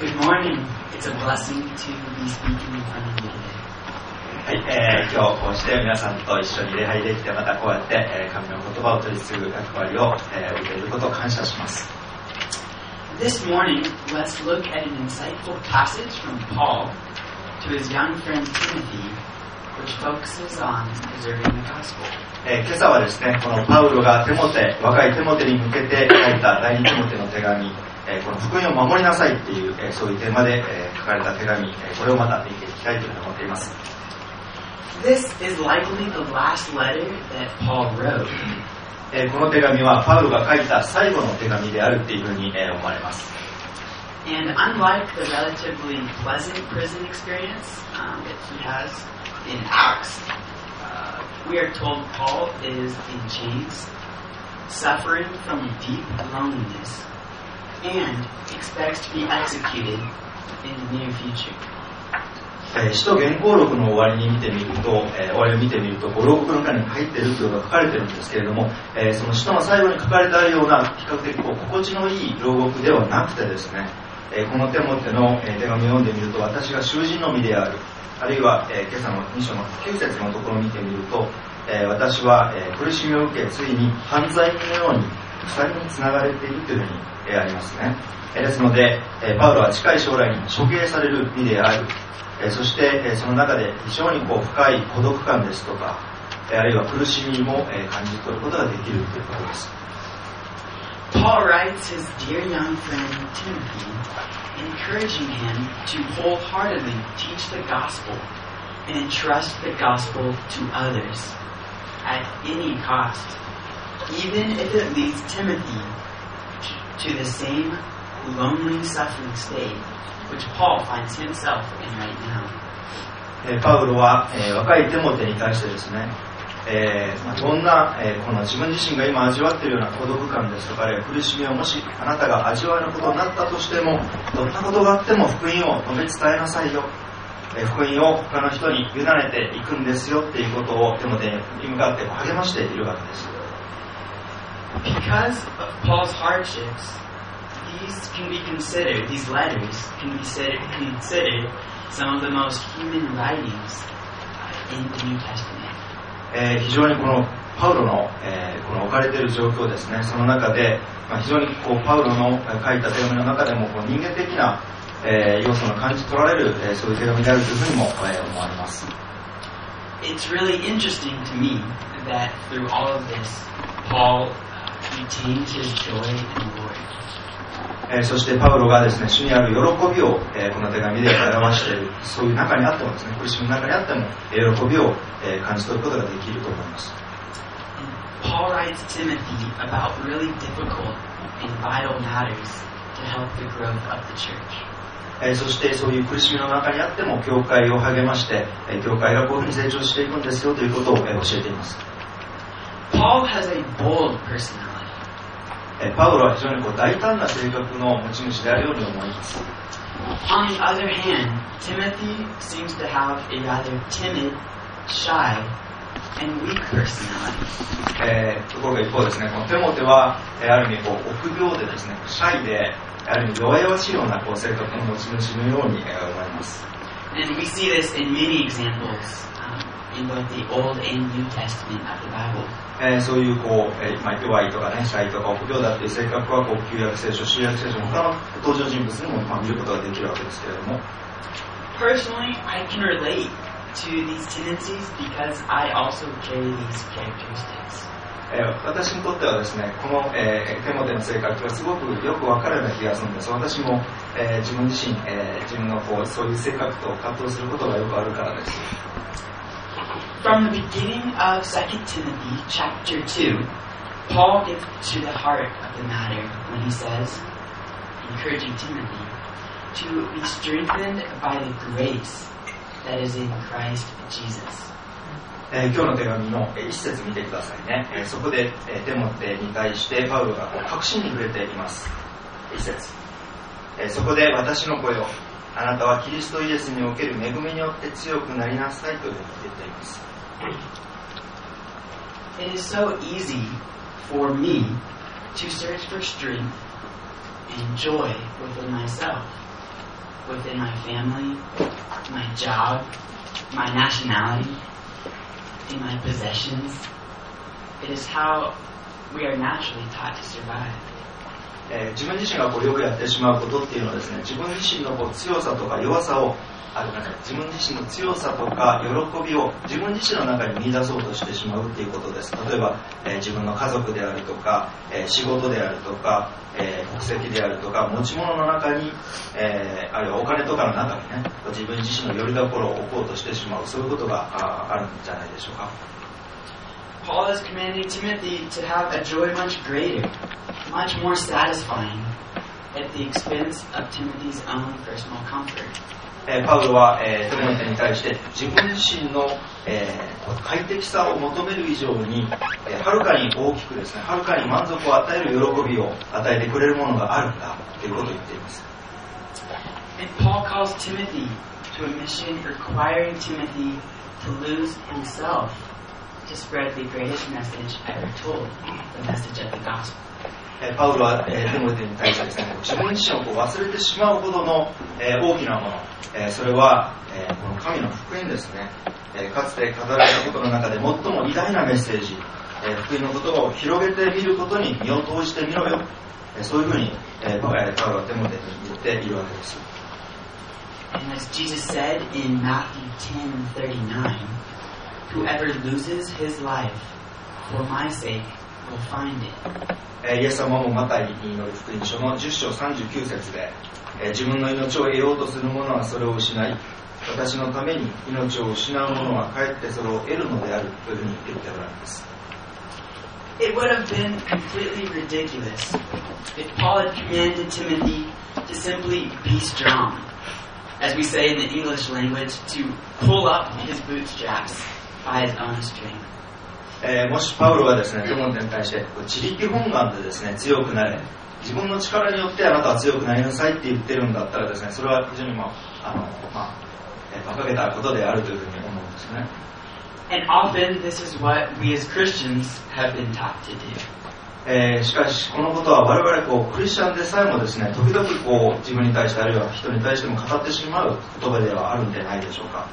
Good morning. It's a blessing to be speaking in front of you today. はい、今日こうして皆さんと一緒に礼拝できて、またこうやって、神の言葉を取り継ぐ役割を、受けていることを感謝します。 This morning, let's look at an insightful passage from Paul to his young friend Timothy, which focuses on preserving the gospel. 今朝はですね、このパウロが若いテモテに向けて書いた第2テモテの手紙、この福音を守りなさいっていう、そういうテーマで、書かれた手紙、これをまた見ていきたいというふうに思っています。 This is likely the last letter that Paul wrote. この手紙はパウロが書いた最後の手紙であるっていうふうに、思われます。 And unlike the relatively pleasant prison experience that he has in Acts, we are told Paul is in chains, suffering from deep loneliness, and expects to be executed in the near future. 使徒原稿録の終わりを見てみると、牢獄の中に入っているというのが書かれているんですけれども、その使徒の最後に書かれてあるような比較的心地のいい牢獄ではなくてですね、このテモテの手紙を読んでみると、私が囚人の身である、あるいは今朝の2章の9節のところを見てみると、私は苦しみを受け、ついに犯罪人のように鎖につながれているというふうにありますね。ですので、パウロは近い将来に処刑される身である。そしてその中で非常に深い孤独感ですとか、あるいは苦しみも感じ取ることができるということです。 Paul writes his dear young friend Timothy, encouraging him to wholeheartedly teach the gospel and entrust the gospel to others at any cost, even if it leads Timothy to the same lonely, suffering state.Which Paul finds himself in right now. パウロは、若いテモテに対してですね、どんな、この自分自身が今味わっているような孤独感ですとか、苦しみをもしあなたが味わえることになったとしても、どんなことがあっても福音を述べ伝えなさいよ、福音を他の人に委ねていくんですよっていうことをテモテに向かって励ましているわけです。 Because of Paul's hardships,These letters can be considered some of the most human writings in the New Testament. 非常にこのパウロの、この置かれている状況ですね、その中で、非常にパウロの書いた手紙の中でも人間的な、要素の感じ取られる、そういう手紙であるというふうにも、思われます。 It's really interesting to me that through all of this, Paul retains his joy in the Lord. そしてパウロがですね、主にある喜びを、この手紙で表している、そういう中にあってもですね、苦しみの中にあっても喜びを、感じ取ることができると思います。 Paul writes Timothy about really difficult and vital matters to help the growth of the church. そしてそういう苦しみの中にあっても教会を励まして、教会がこういうふうに成長していくんですよということを、教えています。 Paul has a bold personality. パウロは非常に大胆な性格の持ち主であるように思います。 On the other hand, Timothy seems to have a rather timid, shy, and weak personality. ところが一方ですね、このテモテはある意味臆病でですね、シャイである意味弱々しいような性格の持ち主のように思います。 And we see this in many examples.In both the Old and New Testament of the Bible. そういう弱いとかね、シャイとか臆病だっていう性格は旧約聖書、新約聖書の他の登場人物にも見ることができるわけですけれども。 Personally, I can relate to these tendencies because I also carry these characteristics. 私にとってはですね、この、テモテの性格がすごくよくわかるような気がするんです。私も、自分自身、自分のそういう性格と葛藤することがよくあるからです。 From the beginning of 2 Timothy chapter 2, Paul gets to the heart of the matter when he says, encouraging Timothy, to be strengthened by the grace that is in Christ Jesus. 今日の手紙の一節見てくださいね。そこでテモテに対してパウロが確信に触れています。一節。そこで私の声を、あなたはキリストイエスにおける恵みによって強くなりなさいと言っています。 It is so easy for me to search for strength and joy within myself. within my family, my job, my nationality, in my possessions. It is how we are naturally taught to survive. 自分自身がよくやってしまうことっていうのはですね、自分自身の強さとか弱さを自分自身の強さとか喜びを自分自身の中に見出そうとしてしまうっていうことです。例えば、自分の家族であるとか、仕事であるとか、国籍であるとか、持ち物の中に、あるいはお金とかの中にね、自分自身の拠り所を置こうとしてしまう、そういうことがあるんじゃないでしょうか。 Paul is commanding Timothy to have a joy much greater, much more satisfying, at the expense of Timothy's own personal comfort. パウロは、テモテに対して自分自身の、快適さを求める以上に、はるかに大きくですね、はるかに満足を与える喜びを与えてくれるものがあるんだということを言っています。 And Paul calls Timothy to a mission requiring Timothy to lose himself to spread the greatest message ever told, the message of the gospel. パウロは、テモテに対してですね、自分自身を忘れてしまうほどの、大きなもの、それは、この神の福音ですね、かつて語られたことの中で最も偉大なメッセージ、福音の言葉を広げてみることに身を投じてみろよ、そういうふうに、パウロはテモテに言っているわけです。 And as Jesus said in Matthew 10:39, whoever loses his life for my sake will find it. イエス様もマタイによる福音書の10章39節で、自分の命を得ようとする者はそれを失い、私のために命を失う者はかえってそれを得るのであるというふうに言っておられます。 It would have been completely ridiculous if Paul had commanded Timothy to simply be strong, as we say in the English language, to pull up his bootstraps by his own strength. もしパウロがですね、テモテに対して自力本願でですね、強くなれ、自分の力によってあなたは強くなりなさいって言ってるんだったらですね、それは非常に馬鹿げたことであるというふうに思うんですね。 And often this is what we as Christians have been taught to do. しかしこのことは我々クリスチャンでさえもですね、時々自分に対してあるいは人に対しても語ってしまう言葉ではあるんじゃないでしょうか。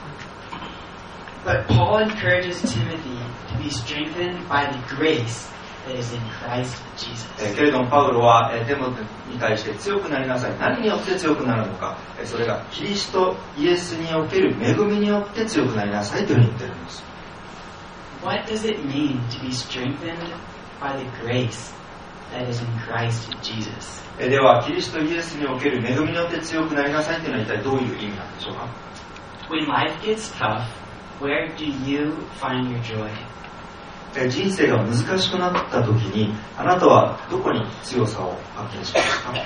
But Paul encourages Timothy to be strengthened by the grace that is in Christ Jesus. けれどもパウロはテモテに対して強くなりなさい。何によって強くなるのか。それがキリストイエスにおける恵みによって強くなりなさいというふうに言っているんです。 What does it mean to be strengthened by the grace that is in Christ Jesus? ではキリストイエスにおける恵みによって強くなりなさいというのは一体どういう意味なんでしょうか。 When life gets tough, where do you find your joy? 人生が難しくなった時にあなたはどこに強さを発見しますか。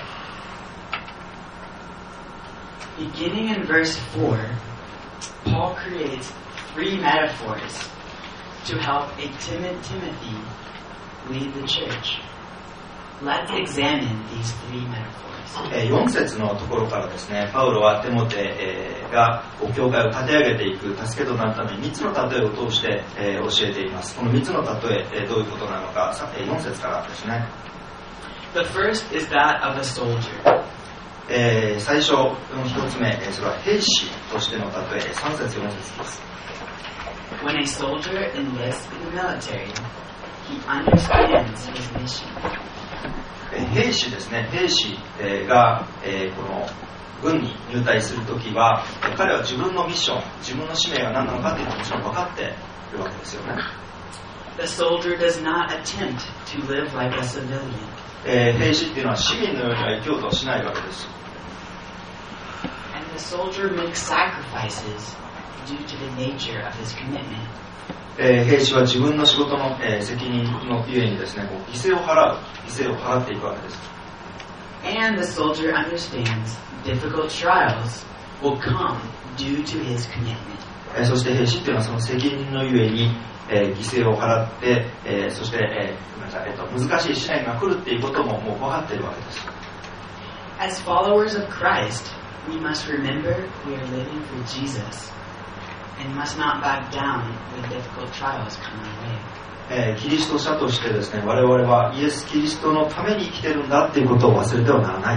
Beginning in verse 4, Paul creates three metaphors to help a timid Timothy lead the church. Let's examine these three metaphors. 4節のところからですね、パウロはテモテが教会を立て上げていく助けとなるために3つの例えを通して教えています。この3つの例えどういうことなのか4節からですね。 The first is that of a soldier. 最初の1つ目、それは兵士としての例え、3節4節です。 When a soldier enlists in the military, he understands his mission. 兵士ですね、兵士がこの軍に入隊するときは彼は自分のミッション、自分の使命が何なのかというのをもちろん分かっているわけですよね。 The soldier does not attempt to live like a civilian. 兵士っていうのは市民のようには生きようとはしないわけです。 And the soldier makes sacrifices due to the nature of his commitment. 兵士は自分の仕事の責任のゆえにですね、犠牲を払っていくわけです。 And the soldier understands difficult trials will come due to his commitment. そして兵士っていうのはその責任のゆえに犠牲を払って、そして難しい試練が来るっていうことももう分かっているわけです。 As followers of Christ, we must remember we are living for Jesus and must not back down when difficult trials come our way. キリスト者としてですね、我々はイエス・キリストのために生きてるんだっていうことを忘れてはならないということで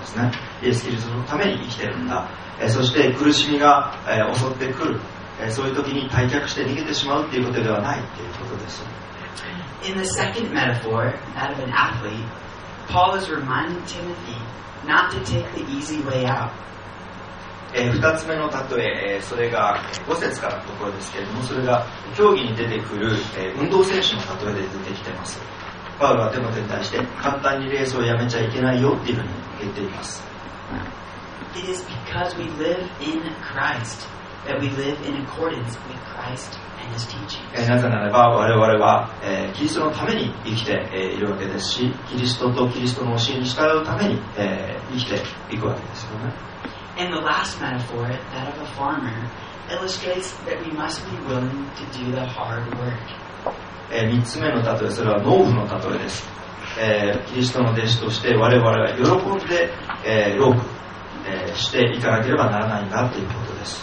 ですね。イエス・キリストのために生きてるんだ。そして苦しみが襲ってくる。そういう時に退却して逃げてしまうっていうことではないっていうことです。 In the second metaphor, that of an athlete, Paul is reminding Timothy not to take the easy way out. 2つ目の例え、それが5節からのところですけれども、それが競技に出てくる運動選手の例えで出てきています。パウロはテモテに対して簡単にレースをやめちゃいけないよっていうふうに言っています。 It is because we live in Christ that we live in accordance with Christ and His teachings. なぜならば我々はキリストのために生きているわけですし、キリストとキリストの教えに従うために生きていくわけですよね。 And the last metaphor, that of a farmer, illustrates that we must be willing to do the hard work. 3つ目の例え、それは農夫の例えです。キリストの弟子として我々は喜んで労苦していかなければならないんだということです。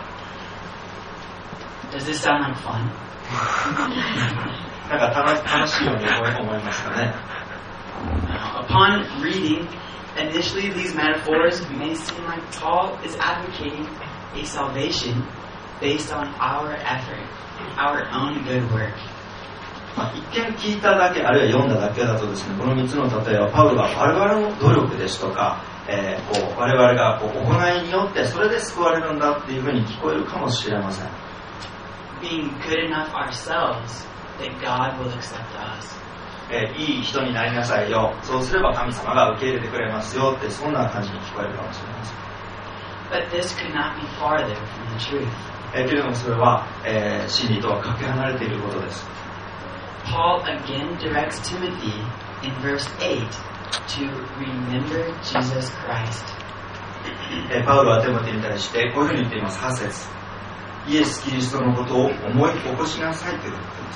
Does this sound like fun? なんか楽しいように思いますかね。 Upon reading initially these metaphors, it may seem like Paul is advocating a salvation based on our effort, our own good work. 一見聞いただけ、あるいは読んだだけだとですね、この3つの例えはパウロが我々の努力ですとか、我々が行いによってそれで救われるんだっていうふうに聞こえるかもしれません。 Being good enough ourselves that God will accept us. いい人になりなさいよ、そうすれば神様が受け入れてくれますよって、そんな感じに聞こえるかもしれません。 But this could not be farther from the truth. けれどもそれは、真理とはかけ離れていることです。 Paul again directs Timothy in verse 8 to remember Jesus Christ. パウロはテモテに対してこういうふうに言っています。8節、イエス・キリストのことを思い起こしなさいということです。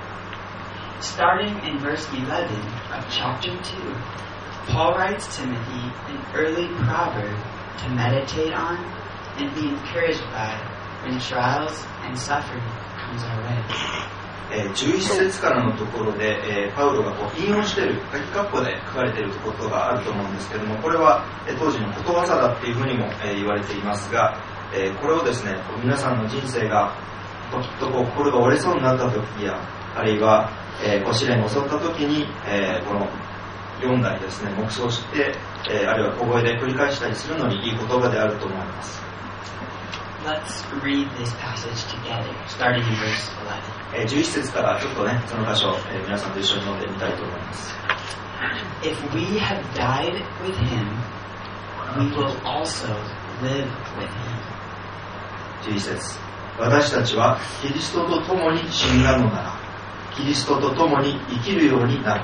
Starting in verse 11 of chapter 2, Paul writes Timothy an early proverb to meditate on and be encouraged by when trials and suffering comes our way. 11節からのところで、パウロが引用している鍵括弧で書かれていることがあると思うんですけれども、これは当時のことわざだっていうふうにも言われていますが、これをですね、皆さんの人生がきっと心が折れそうになった時や、あるいは試練を襲った時に、この読んだりですね、黙想して、あるいは小声で繰り返したりするのにいい言葉であると思います。 Let's read this passage together, starting in verse 11. 11節からちょっとね、その箇所、皆さんと一緒に読んでみたいと思います。 If we have died with him, we will also live with him. 11節、私たちはキリストと共に死んだのなら、キリストと共に生きるようになる。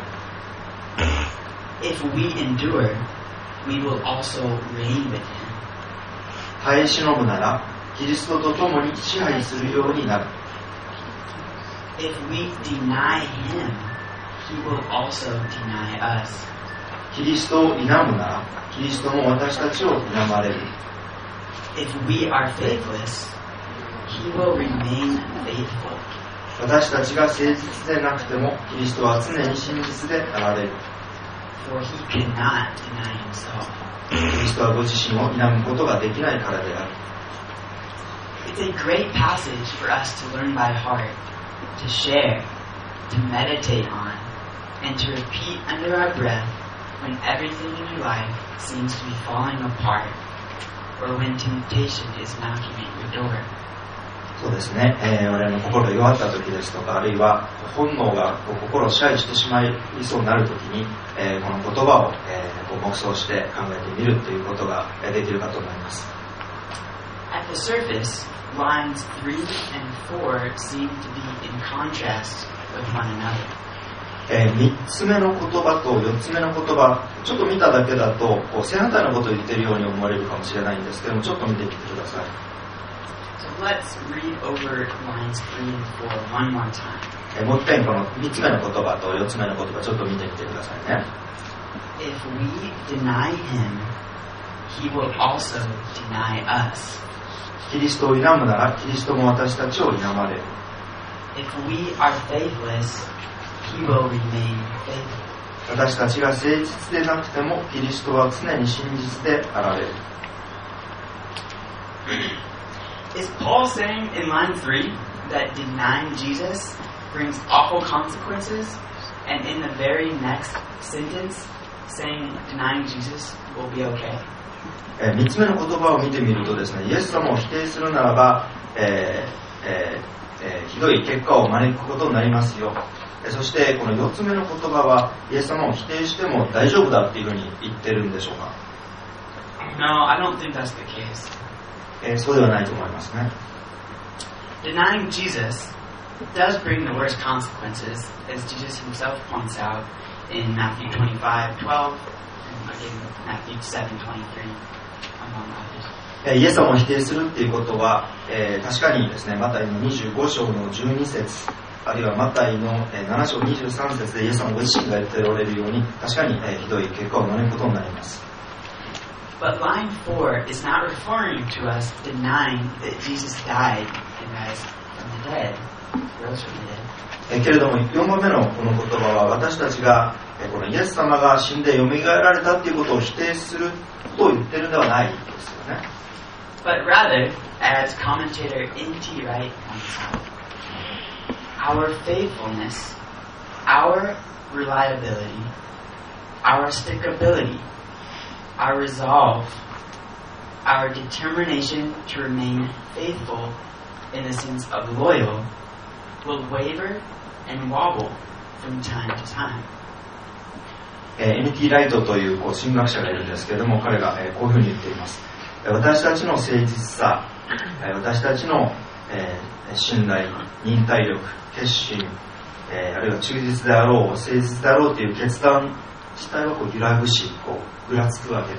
If we endure, we will also reign with him. 耐え忍ぶなら、キリストと共に支配するようになる。 If we deny him, he will also deny us. キリストを否むなら、キリストも私たちを否まれる。 If we are faithless, he will remain faithful. 私たちが誠実でなくても、キリストは常に真実であられる。 For he cannot deny himself. キリストはご自身を否むことができないからである。 It's a great passage for us to learn by heart, to share, to meditate on, and to repeat under our breath when everything in your life seems to be falling apart, or when temptation is knocking at your door. そうですね、我々の心が弱った時ですとか、あるいは本能が心を支配してしまいそうになる時に、この言葉を黙想して考えてみるということができるかと思います。 At the surface, lines 3 and 4 seem to be in contrast with one another. 3つ目の言葉と4つ目の言葉、ちょっと見ただけだと正反対のことを言っているように思われるかもしれないんですけども、ちょっと見てみてください。 So let's read over lines 3 and 4 one more time. もう一遍この3つ目の言葉と4つ目の言葉ちょっと見てみてくださいね。 If we deny him, he will also deny us. キリストを否むなら、キリストも私たちを否まれる。 If we are faithless, he will remain faithful. 私たちが誠実でなくてもキリストは常に真実であられる。 Is Paul saying in line 3 that denying Jesus brings awful consequences, and in the very next sentence saying denying Jesus will be okay? 3つ目の言葉を見てみるとですね、イエス様を否定するならば、ひどい結果を招くことになりますよ。そしてこの4つ目の言葉はイエス様を否定しても大丈夫だっていうふうに言ってるんでしょうか。 No, I don't think that's the case. そうではないと思いますね。 Denying Jesus does bring the worst consequences, as Jesus himself points out in Matthew 25:12 and again Matthew 7:23, among others. イエス様を否定するっていうことは、確かにですね、マタイの25章の12節あるいはマタイの7章23節でイエス様ご自身が言っておられるように確かにひどい結果を招くことになります。 But line 4 is not referring to us denying that Jesus died and rose from the dead. けれども4番目のこの言葉は私たちがこのイエス様が死んでよみがえられたということを否定することを言ってるのではないですよね。 But rather, as commentator N.T. Wright points out, our faithfulness, our reliability, our stickability, our resolve, our determination to remain faithful in the sense of loyal will waver and wobble from time to time. N.T. ライトという神学者がいるんですけれども、彼がこういうふうに言っています。私たちの誠実さ、私たちの信頼、忍耐力、決心、あるいは忠実であろう、誠実であろうという決断自体は揺らぐし、ぐらつくわけです。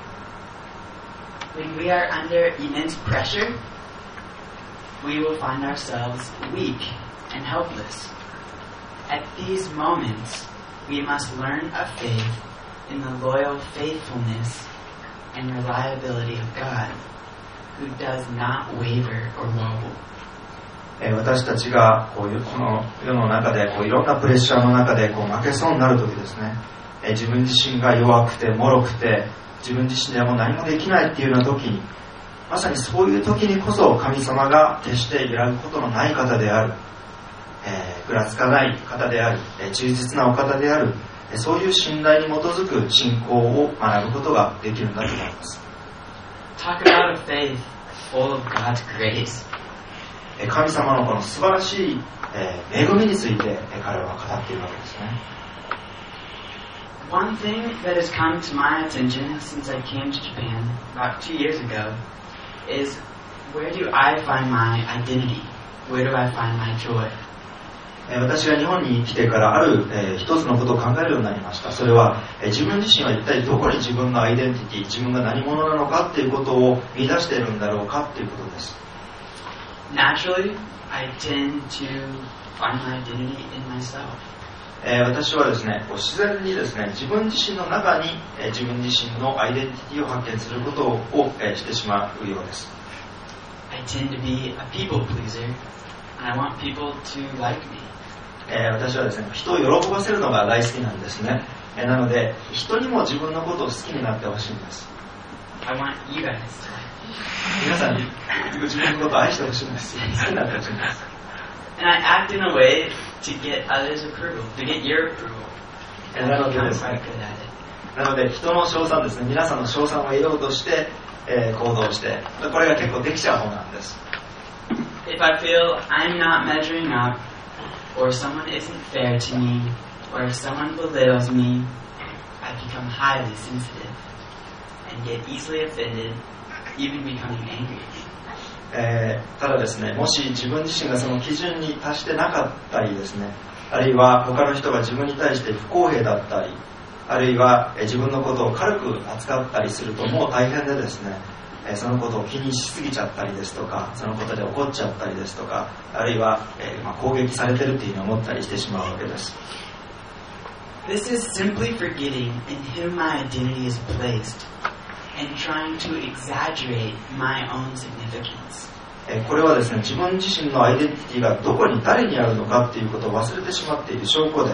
When we are under immense pressure, we will find ourselves weak and helpless. At these moments, we must learn of faith in the loyal faithfulness and reliability of God, who does not waver or wobble. 私たちがこの世の中でいろんなプレッシャーの中で負けそうになるときですね、自分自身が弱くて脆くて自分自身ではもう何もできないっていうような時に、まさにそういう時にこそ神様が決して揺らぐことのない方である、ぐらつかない方である、忠実なお方である、そういう信頼に基づく信仰を学ぶことができるんだと思います。 Talk about a faith full of God's grace. 神様のこの素晴らしい恵みについて彼は語っているわけですね。 One thing that has come to my attention since I came to Japan about 2 years ago is where do I find my identity? Where do I find my joy? 私が日本に来てからある一つのことを考えるようになりました。それは自分自身は一体どこに自分のアイデンティティ、自分が何者なのかっていうことを見出しているんだろうかっていうことです。 Naturally, I tend to find my identity in myself. 私はですね、自然にですね、自分自身の中に自分自身のアイデンティティを発見することをしてしまうようです。 I tend to be a people pleaser, and I want people to like me. 私はですね、人を喜ばせるのが大好きなんですね。なので、人にも自分のことを好きになってほしいんです。 I want you guys to like me. 皆さんに自分のことを愛してほしいんです。好きになってほしいんです。 And I act in a way to get others' approval, to get your approval. And I become quite good at it. なので、人の称賛ですね、皆さんの称賛を得ようとして、行動して、これが結構できちゃう方なんです。 If I feel I'm not measuring up, or someone isn't fair to me, or if someone belittles me, I become highly sensitive and get easily offended, even becoming angry. ただですね、もし自分自身がその基準に達してなかったりですね、あるいは他の人が自分に対して不公平だったり、あるいは自分のことを軽く扱ったりするともう大変でですね、そのことを気にしすぎちゃったりですとか、そのことで怒っちゃったりですとか、あるいは、攻撃されてるっていうふうに思ったりしてしまうわけです。 This is simply forgetting in whom my identity is placed and trying to exaggerate my own significance. これはですね、自分自身のアイデンティティがどこに誰にあるのかっていうことを忘れてしまっている証拠で、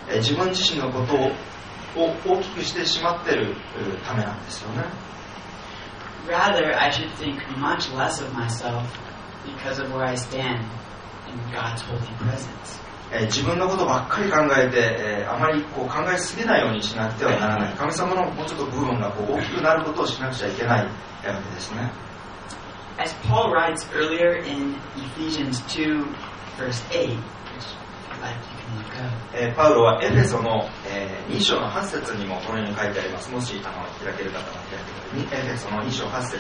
自分自身のことを大きくしてしまっているためなんですよね。 Rather, I should think much less of myself because of where I stand in God's holy presence. 自分のことばっかり考えて、あまり考えすぎないようにしなくてはならない。神様のもうちょっと部分が大きくなることをしなくちゃいけないわけですね。 As Paul writes earlier in Ephesians 2, verse 8, which if you like, you can look up. パウロはエフェソの2章の8節にもこのように書いてあります。もし開ける方は開けてください。エフェソの2章8節。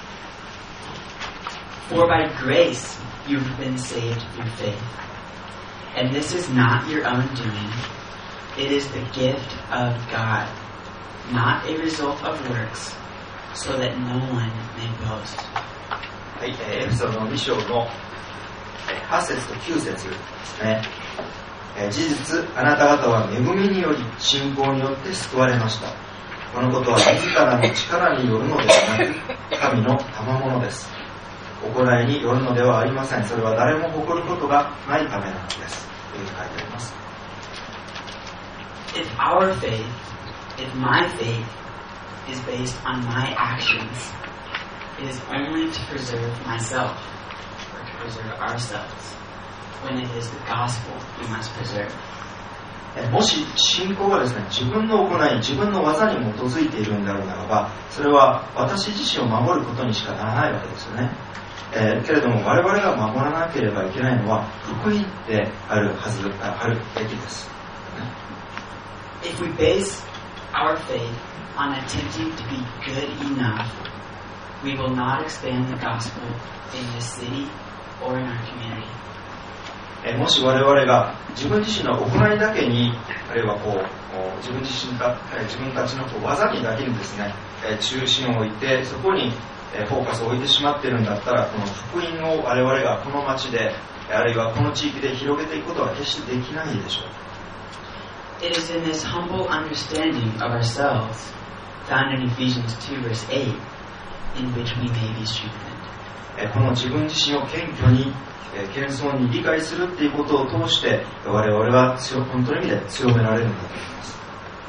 For by grace you've been saved through faith. And this is not your own doing. It is the gift of God, not a result of works, so that no one may boast. はい、エフェソの2章の8節と9節ですね。事実、あなた方は恵みにより信仰によって救われました。このことは自らの力によるのではなく、神の賜物です。行いによるのではありません。それは誰も誇ることがないためなのです。というふうに書いてあります。 If our faith, if my faith is based on my actions, it is only to preserve myself, or to preserve ourselves, when it is the gospel we must preserve. もし信仰がですね、自分の行い、自分の技に基づいているんであるならば、それは私自身を守ることにしかならないわけですよね。けれども我々が守らなければいけないのは福音であるべきです。 If we base our faith on attempting to be good enough, we will not expand the gospel in this city or in our community. もし我々が自分自身の行いだけに、あるいは自分たちの技にだけにですね、中心を置いてそこにフォーカスを置いてしまっているんだったら、この福音を我々がこの町であるいはこの地域で広げていくことは決してできないでしょう。 It is in this humble understanding of ourselves, found in Ephesians 2 verse 8, in which we may be strengthened. この自分自身を謙虚に、謙遜に理解するっていうことを通して我々は本当の意味で強められるんだと思います。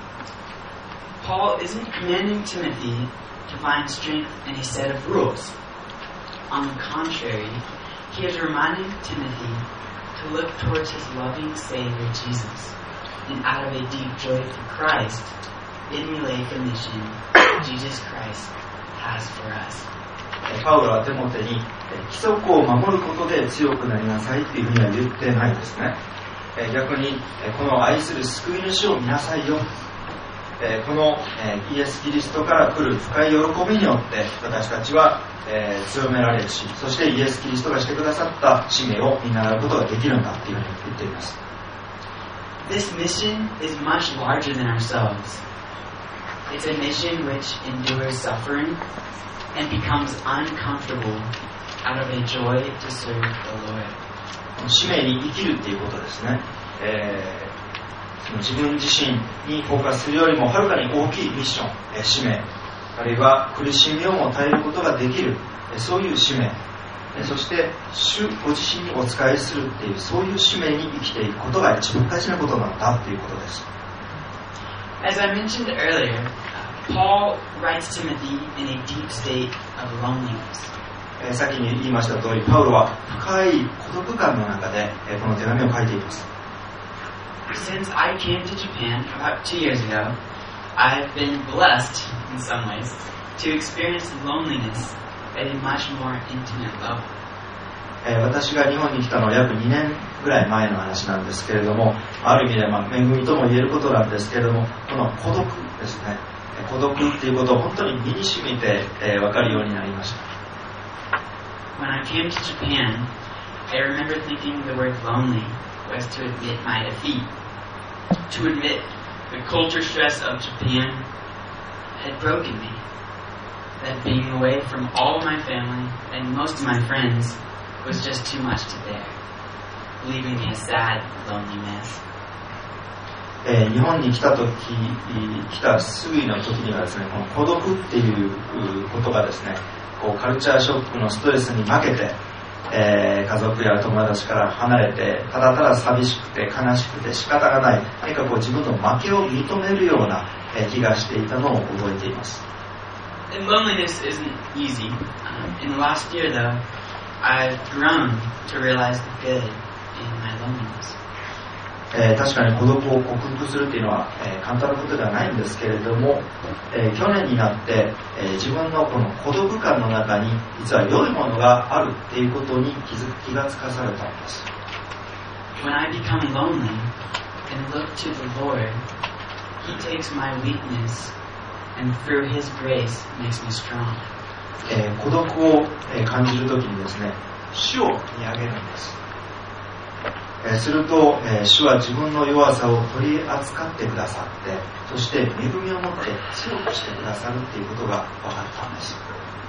Paul isn't commanding Timothy to find strength in a set of rules. On the contrary, he is reminding Timothy to look towards his loving Savior Jesus, and out of a deep joy for Christ, emulate the mission Jesus Christ has for us. パウロはテモテに規則を守ることで強くなりなさいっていうふうには言ってないですね。逆にこの愛する救い主を見なさいよ。このイエス・キリストから来る深い喜びによって私たちは強められるし、そしてイエス・キリストがしてくださった使命を見習うことができるんだというふうに言っています。 This mission is much larger than ourselves. It's a mission which endures suffering and becomes uncomfortable out of a joy to serve the Lord. 使命に生きるっていうことですね。自分自身にフォーカスするよりもはるかに大きいミッション、使命、あるいは苦しみをも耐えることができる、そういう使命、そして主ご自身にお仕えするっていうそういう使命に生きていくことが一番大事なことなんだということです。 As I mentioned earlier, Paul writes Timothy in a deep state of loneliness. 先に言いました通り、パウロは深い孤独感の中でこの手紙を書いています。 Since I came to Japan about 2 years ago, I've been blessed in some ways to experience loneliness at a much more intimate level. 私が日本に来たのは約2年ぐらい前の話なんですけれども、ある意味で恵みとも言えることなんですけれども、この孤独ですね、孤独っていうことを本当に身に染みて分かるようになりました。 When I came to Japan, I remember thinking the word lonely was to admit my defeat, to admit the culture stress of Japan had broken me, that being away from all of my family and most of my friends was just too much to bear, leaving me a sad, lonely mess. 日本に来たすぐの時にはですね、この孤独っていうことがですね、カルチャーショックのストレスに負けて、 家族や友達から離れてただただ寂しくて悲しくて仕方がない、何かこう自分の負けを認めるような気がしていたのを覚えています。 And loneliness isn't easy. In the last year, though, I've grown to realize the good in my loneliness. 確かに孤独を克服するというのは、簡単なことではないんですけれども、去年になって、自分のこの孤独感の中に実は良いものがあるということに気がつかされたんです。 When I become lonely and look to the Lord, He takes my weakness and through His grace makes me strong. 孤独を感じるときにですね、主を見上げるんです。すると、主は自分の弱さを取り扱ってくださって、そして恵みを持って強くしてくださるということが分かったんです。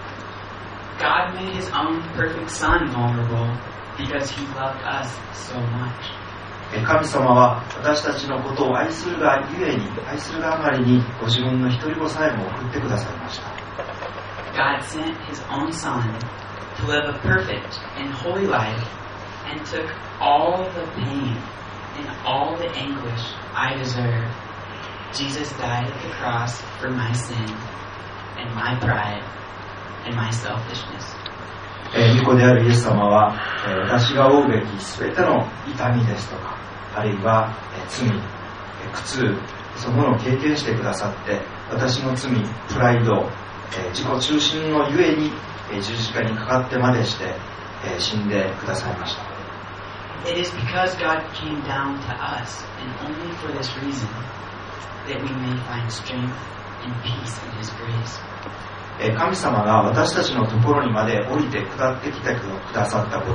God made His own perfect Son vulnerable because He loved us so much. 神様は私たちのことを愛するがゆえに、愛するがあまりにご自分の一人子さえも送ってくださいました。 God sent His own Son to live a perfect and holy life and took all the pain and all the anguish I deserve. Jesus died at the cross for my sin and my pride and my selfishness. 御子であるイエス様は、私が負うべきすべての痛みですとか、あるいは、罪、苦痛、そのものを経験してくださって、私の罪、プライド、自己中心のゆえに、十字架にかかってまでして、死んでくださいました。 It is because God came down to us, and only for this reason, that we may find strength and peace in His grace. 神様が私たちのところにまで降りて下ってきてくださったこと、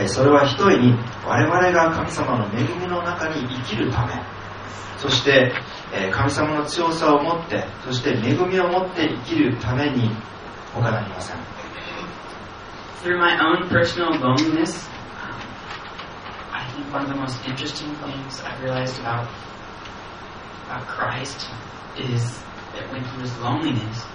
それはひとえに我々が神様の恵みの中に生きるため、そして神様の強さを持って、そして恵みを持って生きるために他なりません。 Through my own personal loneliness, I think one of the most interesting things I've realized about Christ is that when He was lonely,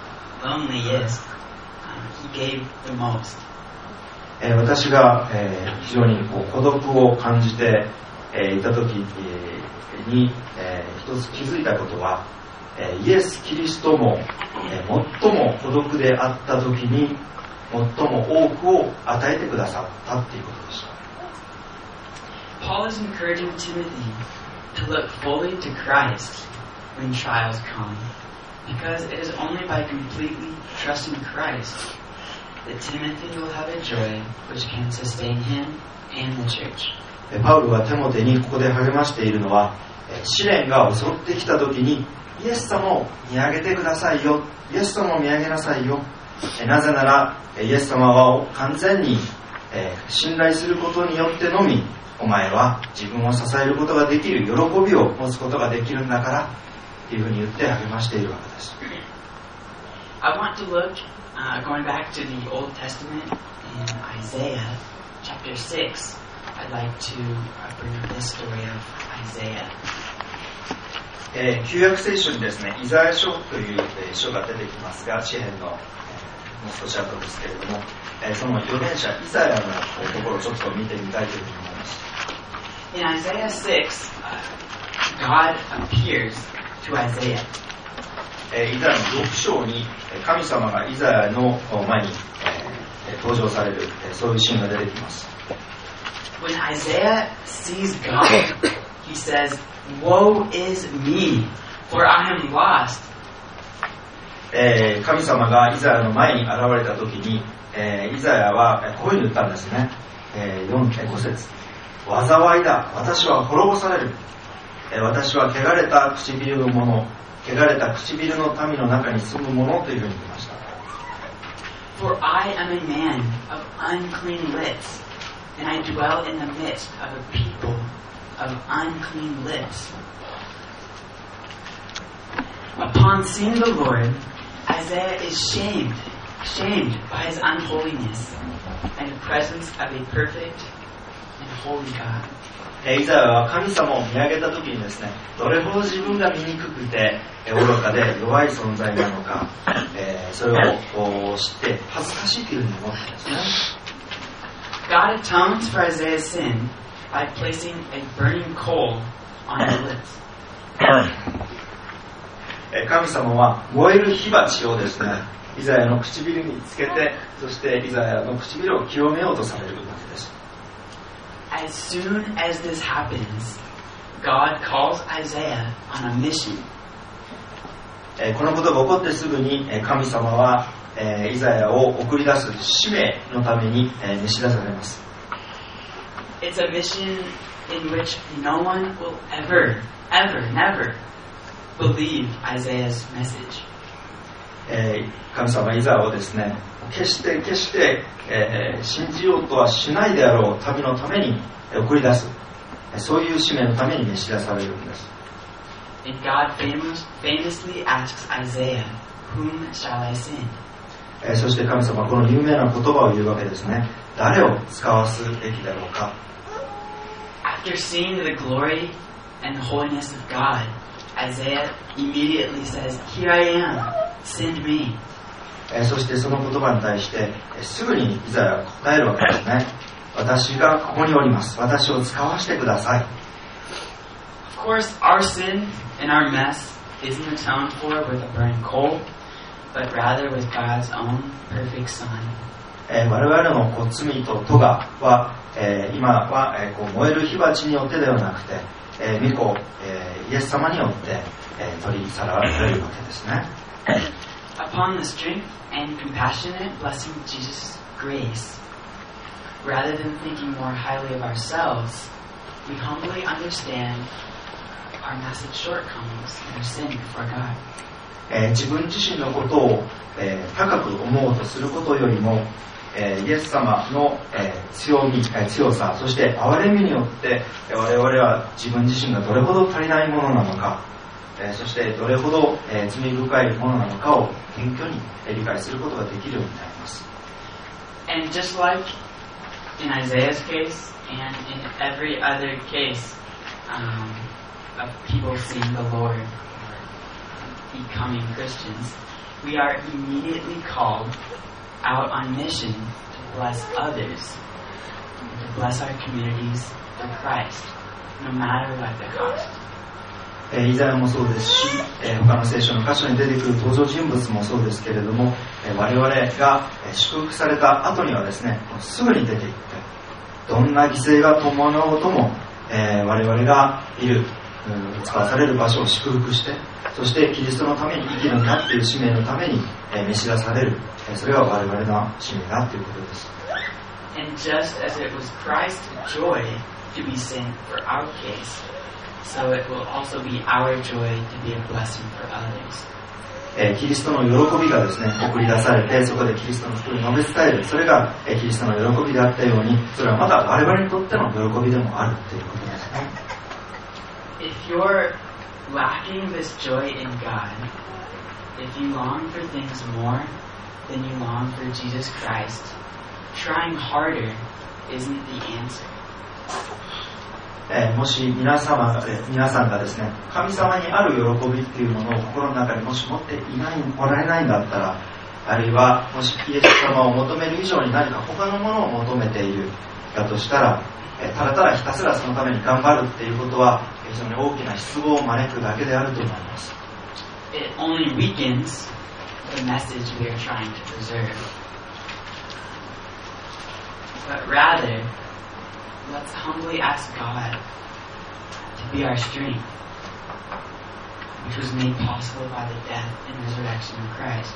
He gave the most. 私が非常に孤独を感じていた時に一つ気づいたことは、イエス・キリストも最も孤独であった時に最も多くを与えてくださったということでした。 Paul is encouraging Timothy to look fully to Christ when trials come, because it is only by completely trusting Christ that Timothy will have a joy which can sustain him and the church. パウロはテモテにここで励ましているのは、試練が襲ってきた時にイエス様を見上げてくださいよ、イエス様を見上げなさいよ。なぜならイエス様を完全に信頼することによってのみ、お前は自分を支えることができる喜びを持つことができるんだからというふうに言って励ましているわけです。 I want to look, going back to the Old Testament in Isaiah chapter 6. I'd like to bring up this story of Isaiah. 旧約聖書にですね、イザヤ書という書が出てきますが、詩編のもう少し後ですけれども、その預言者イザヤのところをちょっと見てみたいというふうに思います。 In Isaiah 6, God appears to Isaiah. イザヤの6章に神様がイザヤの前に登場される、そういうシーンが出てきます。 When Isaiah sees God, he says, "Woe is me, for I am lost." 神様がイザヤの前に現れた時に、イザヤはこういうふうに言ったんですね。5節。災いだ、私は滅ぼされる。私は汚れた唇の者、汚れた唇の民の中に住む者というふうに言いました。 For I am a man of unclean lips, and I dwell in the midst of a people of unclean lips. Upon seeing the Lord, Isaiah is shamed by his unholiness and the presence of a perfect and holy God. イザヤは神様を見上げた時にですね、どれほど自分が醜くて愚かで弱い存在なのか、それを知って恥ずかしいというふうに思ったんですね。 God atones for Isaiah's sin by placing a burning coal on his lips. 神様は燃える火鉢をですね、イザヤの唇につけて、そしてイザヤの唇を清めようとされるわけです。 As soon as this happens, God calls Isaiah on a mission. このことが起こってすぐに神様はイザヤを送り出す使命のために召し出されます。 It's a mission in which no one will never believe Isaiah's message. 神様はイザヤをですね、決して信じようとはしないであろう旅のために送り出す、そういう使命のために召し出されるんです。 And God famously asks Isaiah, "Whom shall I send?" そして神様はこの有名な言葉を言うわけですね。誰を使わすべきだろうか。 After seeing the glory and the holiness of God, Isaiah immediately says, "Here I am, send me." そしてその言葉に対してすぐにイザヤは答えるわけですね。私がここにおります。私を使わせてください。 Of course, our sin and our mess isn't atoned for with a burning coal, but rather with God's own perfect Son. 我々の罪と咎は、今は燃える火鉢によってではなくて、御子、イエス様によって、取り去られるわけですね。 Upon the strength and compassionate blessing of Jesus' grace, rather than thinking more highly of ourselves, we humbly understand our massive shortcomings and our sin before God. 自分自身のことを、高く思おうとすることよりも、イエス様の、強さ、そして憐れみによって我々は自分自身がどれほど足りないものなのか、そしてどれほど、罪深いものなのかを謙虚に理解することができるようになります。 And just like in Isaiah's case and in every other case of people seeing the Lord or becoming Christians, we are immediately called out on mission to bless others, to bless our communities for Christ, no matter what the cost. イザヤもそうですし、他の聖書の箇所に出てくる登場人物もそうですけれども、我々が祝福された後にはですね、すぐに出て行って、どんな犠牲が伴おうとも、我々がいる、使わされる場所を祝福して、そしてキリストのために生きるんだっていう使命のために、召し出される、それが我々の使命だということです。 And just as it was Christ's joy to be sent for our case, so it will also be our joy to be a blessing for others. キリストの喜びがですね、送り出されて、そこでキリストの福音を述べ伝える、それがキリストの喜びであったように、それはまた我々にとっての喜びでもあるということですね。 If you're lacking this joy in God, if you long for things more than you long for Jesus Christ, trying harder isn't the answer. もし皆さんがですね、神様にある喜びっていうものを心の中にもし持っておられないんだったら、あるいはもしイエス様を求める以上に何か他のものを求めているだとしたら、ただただひたすらそのために頑張るっていうことは非常に大きな失望を招くだけであると思います。 It only weakens the message we are trying to preserve. But rather, let's humbly ask God to be our strength, which was made possible by the death and resurrection of Christ.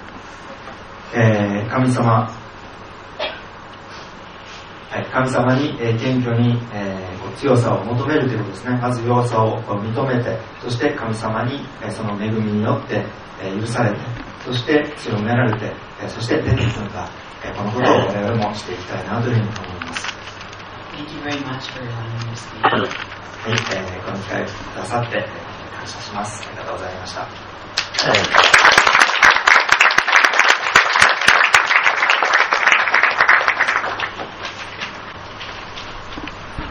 神様に謙虚に強さを求めるということですね。まず弱さを認めて、そして神様にその恵みによって許されて、そして強められて、そして出ていくんだ。このことを我々もしていきたいなというふうに思います。 Thank you very much for allowing me to speak. はい、この機会をくださって感謝します。ありがとうございました。